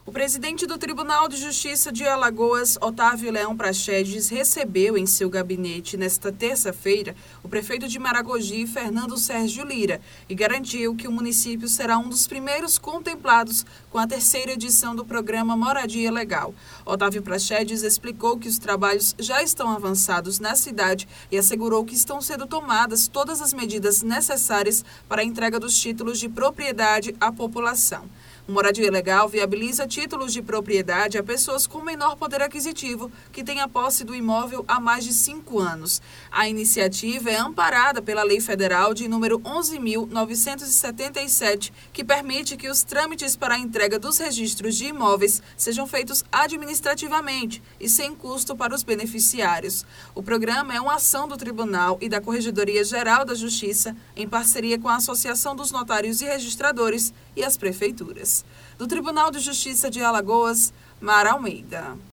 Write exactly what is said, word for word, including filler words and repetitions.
O presidente do Tribunal de Justiça de Alagoas, Otávio Leão Praxedes, recebeu em seu gabinete nesta terça-feira o prefeito de Maragogi, Fernando Sérgio Lira, e garantiu que o município será um dos primeiros contemplados com a terceira edição do programa Moradia Legal. Otávio Praxedes explicou que os trabalhos já estão avançados na cidade e assegurou que estão sendo tomadas todas as medidas necessárias para a entrega dos títulos de propriedade à população. O Moradia Legal viabiliza títulos de propriedade a pessoas com menor poder aquisitivo que têm a posse do imóvel há mais de cinco anos. A iniciativa é amparada pela Lei Federal de número onze mil novecentos e setenta e sete, que permite que os trâmites para a entrega dos registros de imóveis sejam feitos administrativamente e sem custo para os beneficiários. O programa é uma ação do Tribunal e da Corregedoria Geral da Justiça, em parceria com a Associação dos Notários e Registradores e as prefeituras. Do Tribunal de Justiça de Alagoas, Mara Almeida.